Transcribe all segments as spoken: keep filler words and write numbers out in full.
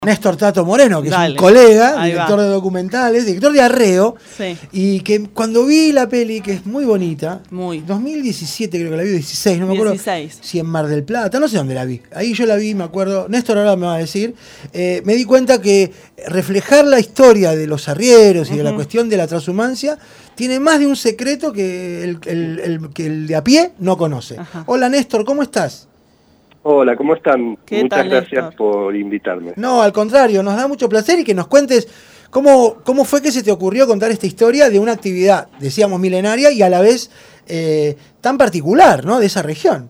Néstor Tato Moreno, que Dale. es un colega, Ahí director va. de documentales, director de Arreo, Sí. y que cuando vi la peli, que es muy bonita, Muy. dos mil diecisiete creo que la vi, dieciséis, no me acuerdo dieciséis. si en Mar del Plata, no sé dónde la vi, ahí yo la vi, me acuerdo, Néstor ahora me va a decir, eh, me di cuenta que reflejar la historia de los arrieros y de la Ujú. cuestión de la transhumancia tiene más de un secreto que el, el- el- que el de a pie no conoce. Ajá. Hola Néstor, ¿cómo estás? Hola, ¿cómo están? ¿Qué Muchas tal, gracias Néstor? por invitarme. No, al contrario, nos da mucho placer y que nos cuentes cómo, cómo fue que se te ocurrió contar esta historia de una actividad, decíamos, milenaria y a la vez eh, tan particular, ¿no? De esa región.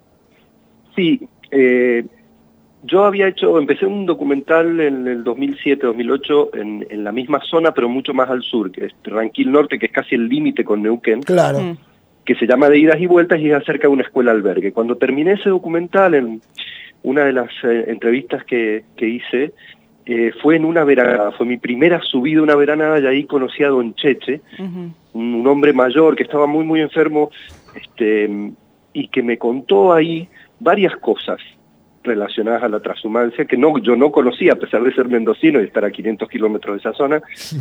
Sí, eh, yo había hecho, empecé un documental en el dos mil siete, dos mil ocho en, en la misma zona, pero mucho más al sur, que es Ranquil Norte, que es casi el límite con Neuquén, Claro. Mm. que se llama De Idas y Vueltas y es acerca de una escuela albergue. Cuando terminé ese documental, en una de las eh, entrevistas que, que hice, eh, fue en una veranada, fue mi primera subida a una veranada y ahí conocí a Don Cheche, Ujú. un, un hombre mayor que estaba muy muy enfermo, este, y que me contó ahí varias cosas relacionadas a la transhumancia que no, yo no conocía, a pesar de ser mendocino y estar a quinientos kilómetros de esa zona,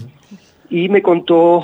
y me contó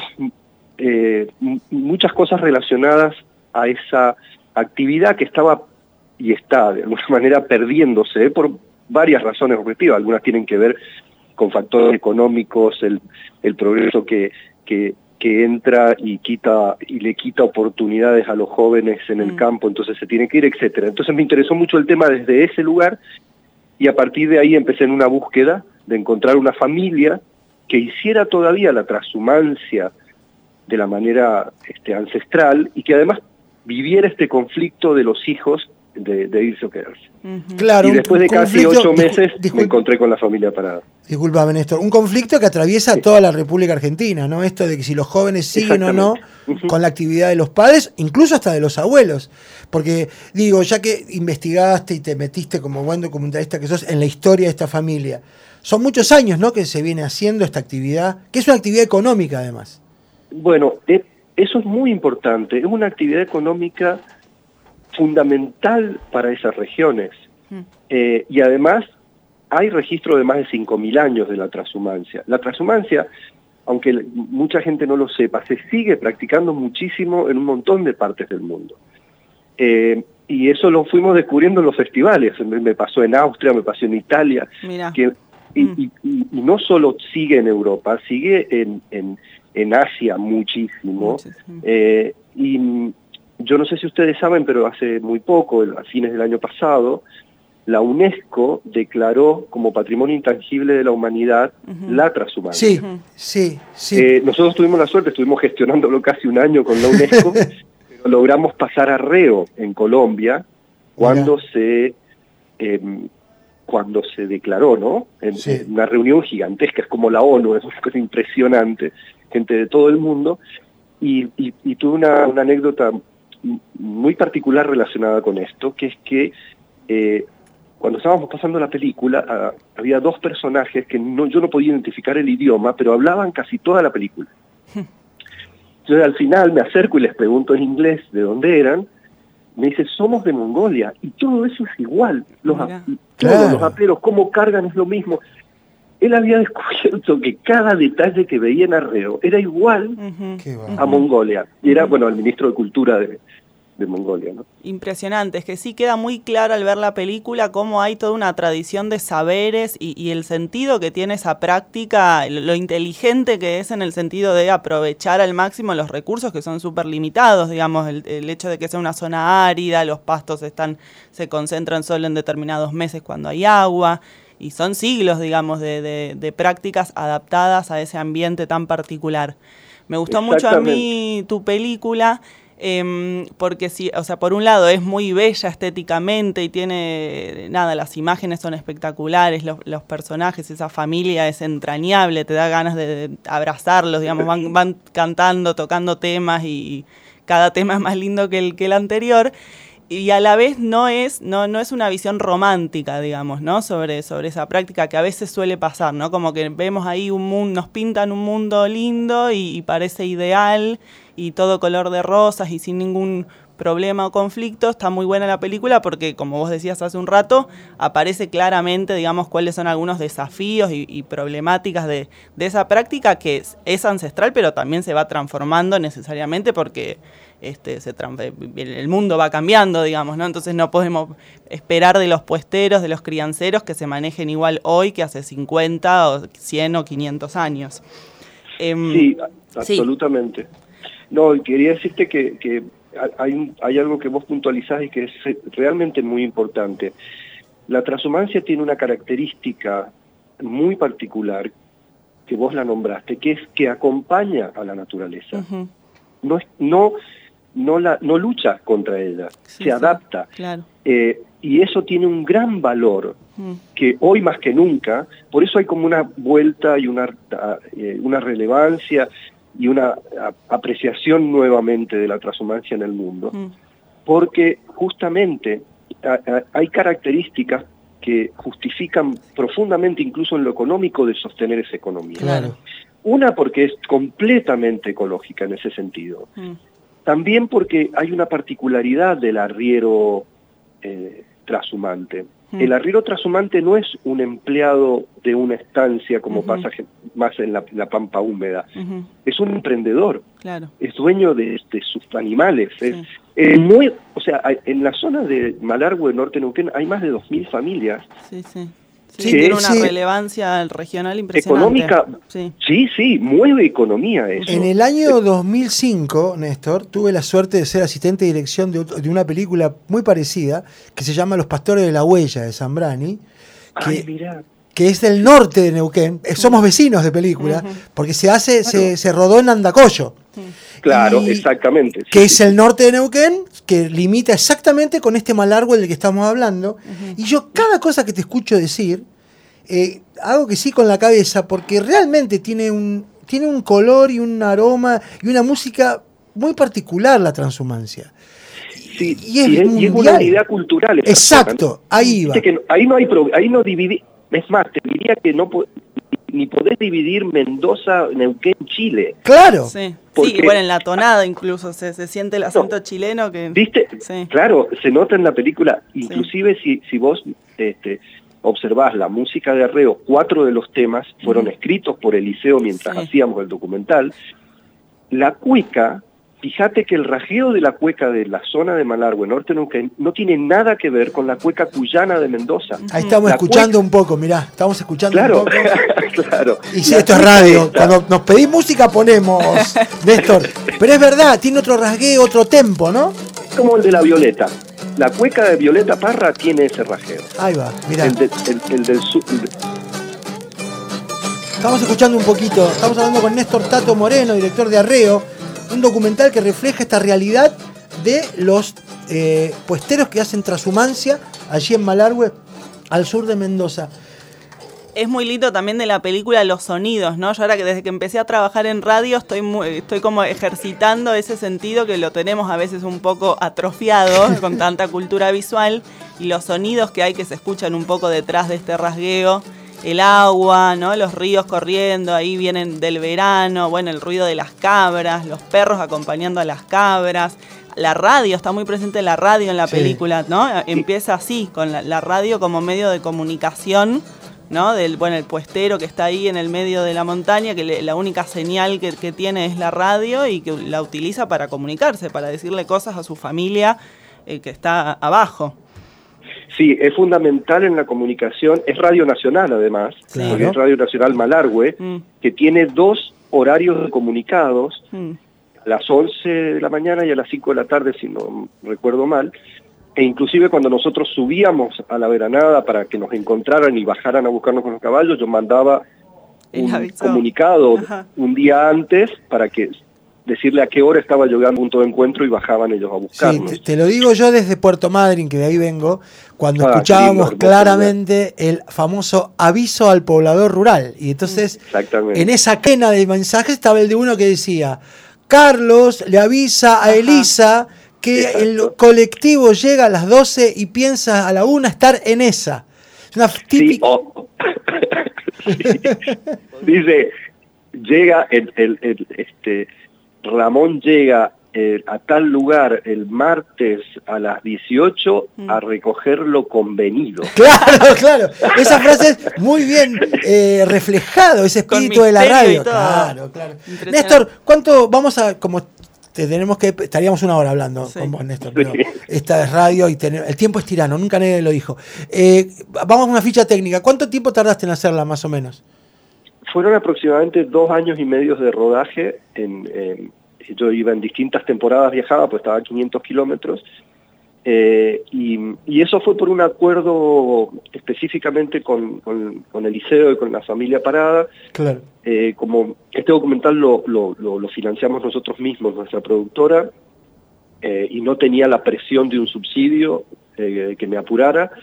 eh, m- muchas cosas relacionadas a esa actividad que estaba y está de alguna manera perdiéndose, ¿eh? Por varias razones objetivas. Algunas tienen que ver con factores económicos, el, el progreso que, que, que entra y quita y le quita oportunidades a los jóvenes en el Mm. campo, entonces se tiene que ir, etcétera. Entonces me interesó mucho el tema desde ese lugar y a partir de ahí empecé en una búsqueda de encontrar una familia que hiciera todavía la transhumancia de la manera este, ancestral y que además viviera este conflicto de los hijos de, de irse o quedarse. Ujú. Claro, Y un- después un de casi conflicto- ocho discul- meses discul- me encontré con la familia Parada. Disculpame, Néstor. Un conflicto que atraviesa toda la República Argentina, ¿no? Esto de que si los jóvenes siguen o no Exactamente. Ujú. con la actividad de los padres, incluso hasta de los abuelos. Porque, digo, ya que investigaste y te metiste como buen documentalista que sos en la historia de esta familia, son muchos años, ¿no?, que se viene haciendo esta actividad, que es una actividad económica además. Bueno, eh, eso es muy importante, es una actividad económica fundamental para esas regiones. Mm. Eh, y además hay registro de más de cinco mil años de la transhumancia. La transhumancia, aunque l- mucha gente no lo sepa, se sigue practicando muchísimo en un montón de partes del mundo. Eh, y eso lo fuimos descubriendo en los festivales. Me, me pasó en Austria, me pasó en Italia. Mirá. Que, y, Mm. y- y- y no solo sigue en Europa, sigue en, en, en Asia muchísimo. Muchísimo. Eh, y mm, yo no sé si ustedes saben, pero hace muy poco, el- a fines del año pasado, la UNESCO declaró como Patrimonio Intangible de la Humanidad Ujú. la transhumancia. Sí, Ujú. sí, sí. Eh, nosotros tuvimos la suerte, estuvimos gestionándolo casi un año con la UNESCO, pero logramos pasar a Arreo en Colombia cuando se eh, cuando se declaró, ¿no? En, Sí. en una reunión gigantesca, es como la ONU, es una cosa impresionante, gente de todo el mundo, y, y, y tuve una, una anécdota m- muy particular relacionada con esto, que es que eh, cuando estábamos pasando la película, ah, había dos personajes que no, yo no podía identificar el idioma, pero hablaban casi toda la película. Entonces al final me acerco y les pregunto en inglés de dónde eran, me dice, somos de Mongolia, y todo eso es igual, los, Mirá. a- todos Claro. los aperos, cómo cargan es lo mismo. Él había descubierto que cada detalle que veía en Arreo era igual Ujú. Qué a bárbaro. Mongolia, y era, Ujú. bueno, el ministro de Cultura de, de Mongolia, ¿no? Impresionante, es que sí queda muy claro al ver la película cómo hay toda una tradición de saberes y, y el sentido que tiene esa práctica, lo, lo inteligente que es en el sentido de aprovechar al máximo los recursos que son súper limitados, digamos, el, el hecho de que sea una zona árida, los pastos están se concentran solo en determinados meses cuando hay agua, y son siglos, digamos, de, de, de prácticas adaptadas a ese ambiente tan particular. Me gustó mucho a mí tu película. Eh, porque sí, o sea, por un lado es muy bella estéticamente y tiene, nada, las imágenes son espectaculares, los, los personajes, esa familia es entrañable, te da ganas de, de abrazarlos, digamos, van, van cantando, tocando temas y cada tema es más lindo que el, que el anterior. Y a la vez no es, no, no es una visión romántica, digamos, ¿no? Sobre, sobre esa práctica que a veces suele pasar, ¿no? Como que vemos ahí un mundo, nos pintan un mundo lindo y, y parece ideal y todo color de rosas y sin ningún problema o conflicto, está muy buena la película porque, como vos decías hace un rato, aparece claramente, digamos, cuáles son algunos desafíos y, y problemáticas de, de esa práctica que es, es ancestral, pero también se va transformando necesariamente porque este, se el mundo va cambiando, digamos, ¿no? Entonces no podemos esperar de los puesteros, de los crianceros, que se manejen igual hoy que hace cincuenta o cien o quinientos años. Eh, sí, absolutamente. Sí. No, quería decirte que, que hay, un, hay algo que vos puntualizás y que es realmente muy importante. La transhumancia tiene una característica muy particular, que vos la nombraste, que es que acompaña a la naturaleza. Uh-huh. No, no, no, la, no lucha contra ella, sí, se adapta. Sí, claro. Eh, y eso tiene un gran valor, uh-huh, que hoy más que nunca, por eso hay como una vuelta y una, eh, una relevancia y una apreciación nuevamente de la transhumancia en el mundo, mm. porque justamente a, a, hay características que justifican profundamente, incluso en lo económico, de sostener esa economía. Claro. Una, porque es completamente ecológica en ese sentido. Mm. También porque hay una particularidad del arriero eh, transhumante. El arriero transhumante no es un empleado de una estancia como uh-huh. pasa más en la, la pampa húmeda. Uh-huh. Es un emprendedor. Claro. Es dueño de, de sus animales. Sí. Es, eh, muy, o sea, en la zona de Malargüe, Norte Neuquén, hay más de dos mil familias. Sí, sí. Sí, sí, tiene una sí. relevancia regional impresionante. Económica, sí, sí, sí, mueve economía eso. En el año dos mil cinco, Néstor, tuve la suerte de ser asistente de dirección de, de una película muy parecida, que se llama Los Pastores de la Huella, de Zambrani, que, Ay, mirá. que es del norte de Neuquén. Somos vecinos de película, uh-huh. porque se hace, claro. se, se rodó en Andacollo. Claro, y, exactamente. Que sí, es sí. el norte de Neuquén, que limita exactamente con este Malargüe del que estamos hablando. Uh-huh. Y yo cada cosa que te escucho decir, eh, hago que sí con la cabeza, porque realmente tiene un, tiene un color y un aroma y una música muy particular la transhumancia. Sí, y es, y es, y es una unidad cultural. Exacto, cosa, ¿no? ahí va. Que ahí no hay, ahí no dividir, es más, te diría que no ni podés dividir Mendoza, Neuquén, Chile. Claro. Sí, porque, sí, bueno, en la tonada incluso se, se siente el acento no, chileno que... ¿Viste? Sí. Claro, se nota en la película, inclusive sí. si, si vos este, observás la música de Arreo, cuatro de los temas fueron uh-huh. escritos por Eliseo mientras sí. hacíamos el documental. La cueca, fíjate que el rasgueo de la cueca de la zona de Malargüe, Norte Neuquén, no tiene nada que ver con la cueca cuyana de Mendoza. Ahí estamos la escuchando cueca... un poco, mirá, estamos escuchando claro, un poco. Claro. Y si esto es radio, esta. Cuando nos pedís música ponemos, Néstor. Pero es verdad, tiene otro rasgueo, otro tempo, ¿no? Como el de la Violeta. La cueca de Violeta Parra tiene ese rasgueo. Ahí va, mirá. El, de, el, el del sur. El de... Estamos escuchando un poquito, estamos hablando con Néstor Tato Moreno, director de Arreo, un documental que refleja esta realidad de los eh, puesteros que hacen transhumancia allí en Malargüe, al sur de Mendoza. Es muy lindo también de la película los sonidos, ¿no? Yo ahora que desde que empecé a trabajar en radio estoy muy, estoy como ejercitando ese sentido que lo tenemos a veces un poco atrofiado con tanta cultura visual, y los sonidos que hay que se escuchan un poco detrás de este rasgueo. El agua, ¿no? Los ríos corriendo, ahí vienen del verano, bueno, el ruido de las cabras, los perros acompañando a las cabras, la radio, está muy presente la radio en la sí. película, ¿no? Empieza así, con la, la radio como medio de comunicación, ¿no? Del, bueno, el puestero que está ahí en el medio de la montaña, que le, la única señal que, que tiene es la radio y que la utiliza para comunicarse, para decirle cosas a su familia eh, que está abajo. Sí, es fundamental en la comunicación, es Radio Nacional además, claro. porque es Radio Nacional Malargüe, mm. que tiene dos horarios de comunicados, mm. a las once de la mañana y a las cinco de la tarde, si no recuerdo mal, e inclusive cuando nosotros subíamos a la veranada para que nos encontraran y bajaran a buscarnos con los caballos, yo mandaba un comunicado Ajá. un día antes para que decirle a qué hora estaba llegando un punto de encuentro y bajaban ellos a buscarnos. Sí, te, te lo digo yo desde Puerto Madryn, que de ahí vengo, cuando ah, escuchábamos lindo, claramente el famoso aviso al poblador rural. Y entonces, en esa quena de mensajes estaba el de uno que decía, Carlos le avisa a Elisa que Exacto. el colectivo llega a las doce y piensa a la una estar en esa. Es una típica... Sí, oh. sí. Dice, llega el, el, el este... Ramón llega eh, a tal lugar el martes a las dieciocho mm. a recoger lo convenido. Claro, claro. Esa frase es muy bien eh, reflejado, ese espíritu de la radio. Claro, claro. Néstor, ¿cuánto vamos a, como te tenemos que, estaríamos una hora hablando sí. con vos, Néstor, pero sí. esta es radio y tener, el tiempo es tirano, nunca nadie lo dijo. Eh, vamos a una ficha técnica. ¿Cuánto tiempo tardaste en hacerla, más o menos? Fueron aproximadamente dos años y medio de rodaje. En, en, yo iba en distintas temporadas, viajaba, pues estaba a quinientos kilómetros. Eh, y, y eso fue por un acuerdo específicamente con, con, con el liceo y con la familia Parada. Claro. Eh, como este documental lo, lo, lo, lo financiamos nosotros mismos, nuestra productora, eh, y no tenía la presión de un subsidio eh, que me apurara.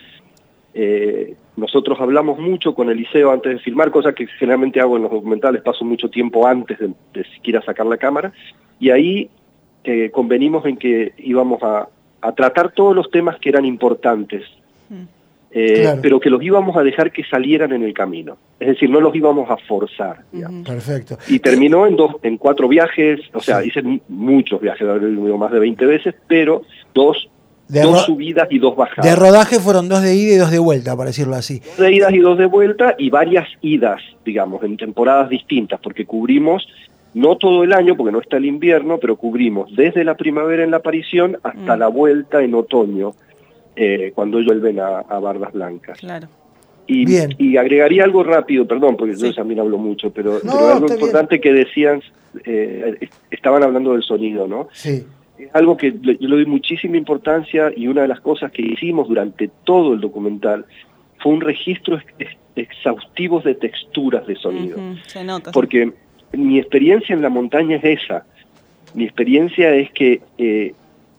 Eh, nosotros hablamos mucho con el liceo antes de filmar, cosa que generalmente hago en los documentales, paso mucho tiempo antes de, de siquiera sacar la cámara, y ahí eh, convenimos en que íbamos a, a tratar todos los temas que eran importantes, mm. eh, claro. pero que los íbamos a dejar que salieran en el camino, es decir, no los íbamos a forzar. Mm. Perfecto. Y terminó en dos, en cuatro viajes, o sea, sí. hice muchos viajes, más de veinte veces, pero dos De dos subidas y dos bajadas. De rodaje fueron dos de ida y dos de vuelta, para decirlo así. Dos de idas y dos de vuelta y varias idas, digamos, en temporadas distintas, porque cubrimos, no todo el año, porque no está el invierno, pero cubrimos desde la primavera en la aparición hasta mm. la vuelta en otoño, eh, cuando ellos vuelven a, a Bardas Blancas. Claro. Y, bien. y agregaría algo rápido, perdón, porque sí. yo también hablo mucho, pero, no, pero algo importante bien. que decían, eh, estaban hablando del sonido, ¿no? Sí. Es algo que yo le doy muchísima importancia, y una de las cosas que hicimos durante todo el documental fue un registro ex exhaustivo de texturas de sonido. Uh-huh. Se nota. Porque mi experiencia en la montaña es esa. Mi experiencia es que eh,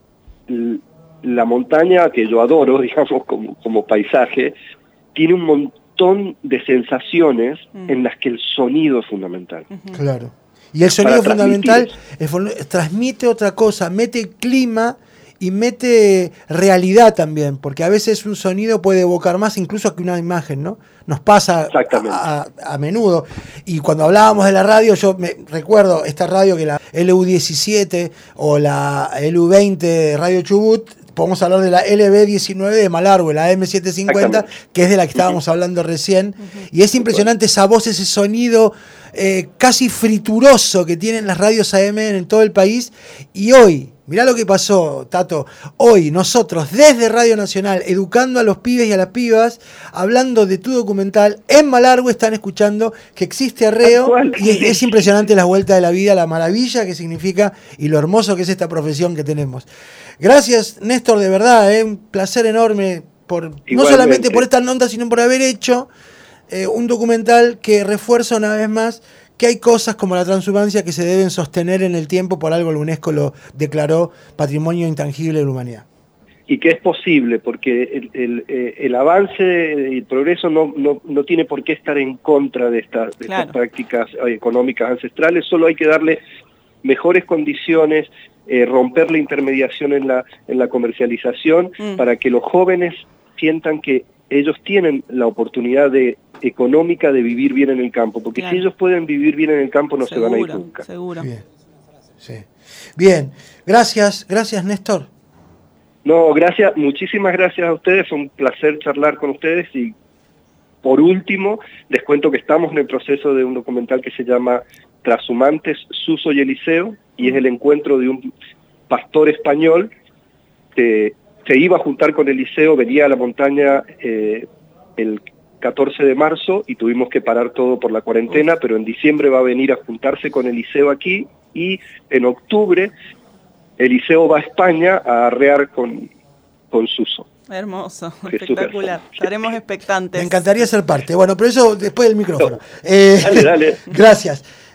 la montaña, que yo adoro, digamos, como, como paisaje, tiene un montón de sensaciones uh-huh. en las que el sonido es fundamental. Uh-huh. Claro. Y el sonido fundamental es, transmite otra cosa, mete clima y mete realidad también, porque a veces un sonido puede evocar más incluso que una imagen, ¿no? Nos pasa a, a, a menudo. Y cuando hablábamos de la radio, yo me recuerdo esta radio que la L U diecisiete o la L U veinte de Radio Chubut, podemos hablar de la L B diecinueve de Malargüe, la M setecientos cincuenta, que es de la que estábamos uh-huh. hablando recién. Uh-huh. Y es impresionante esa voz, ese sonido eh, casi frituroso que tienen las radios A M en todo el país. Y hoy, mirá lo que pasó, Tato, hoy nosotros desde Radio Nacional, educando a los pibes y a las pibas, hablando de tu documental, en Malargüe están escuchando que existe Arreo, y es, es impresionante la vuelta de la vida, la maravilla que significa y lo hermoso que es esta profesión que tenemos. Gracias, Néstor, de verdad, eh, un placer enorme, por Igualmente. no solamente por esta nota, sino por haber hecho eh, un documental que refuerza una vez más que hay cosas como la transhumancia que se deben sostener en el tiempo, por algo la UNESCO lo declaró Patrimonio Intangible de la Humanidad. Y que es posible, porque el, el, el avance y el progreso no, no, no tiene por qué estar en contra de, esta, de claro. estas prácticas económicas ancestrales, solo hay que darle mejores condiciones, eh, romper la intermediación en la, en la comercialización, mm. para que los jóvenes sientan que ellos tienen la oportunidad de, económica de vivir bien en el campo, porque claro. si ellos pueden vivir bien en el campo no seguro, se van a ir nunca. Seguro. Bien. Sí. Bien, gracias, gracias Néstor. No, gracias, muchísimas gracias a ustedes, fue un placer charlar con ustedes, y por último les cuento que estamos en el proceso de un documental que se llama Trashumantes, Suso y Eliseo, y es el encuentro de un pastor español que se iba a juntar con Eliseo, venía a la montaña eh, el catorce de marzo y tuvimos que parar todo por la cuarentena, pero en diciembre va a venir a juntarse con Eliseo aquí, y en octubre Eliseo va a España a arrear con, con Suso. Hermoso, espectacular. Estaremos expectantes. Me encantaría ser parte. Bueno, pero eso después del micrófono. No. Eh, dale, dale. Gracias.